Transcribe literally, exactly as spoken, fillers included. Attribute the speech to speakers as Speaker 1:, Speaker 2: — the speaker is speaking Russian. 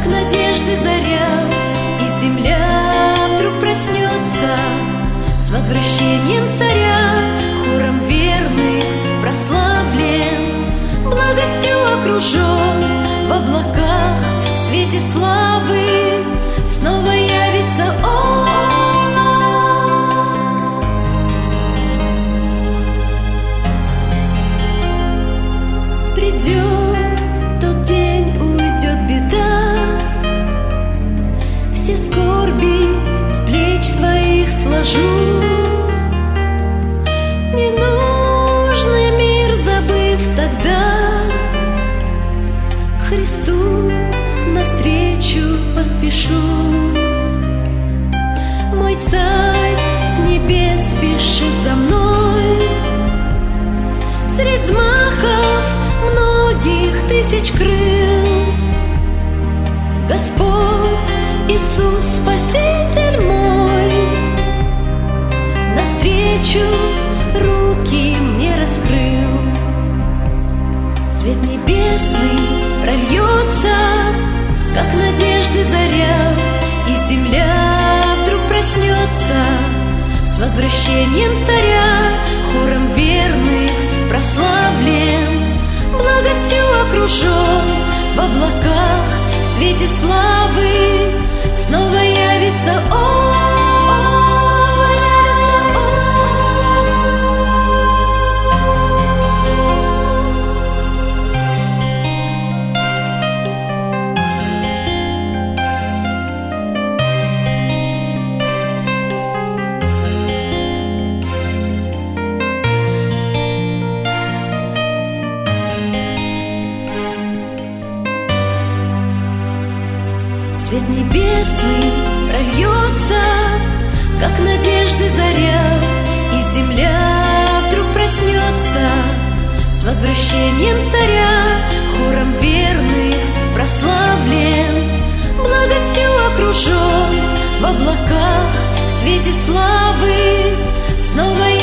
Speaker 1: надежды заря, и земля вдруг проснется с возвращением царя. Хором верных прославлен, благостью окружен, в облаках в свете славы снова явится Он. Придет тот день, уйдет беда, все скорби с плеч своих сложу. Ненужный мир забыв тогда, к Христу навстречу поспешу. Мой Царь с небес спешит за мной, средь взмахов многих тысяч крыл. Господь Иисус, Спаситель мой, навстречу руки мне раскрыл. Свет небесный прольется, как надежды заря, и земля вдруг проснется с возвращением царя. Хором верных прославлен, благостью окружен, в облаках в свете славы снова явится Он. Свет небесный прольется, как надежды заря, и земля вдруг проснется с возвращением царя. Хором верных прославлен, благостью окружен, в облаках в свете славы снова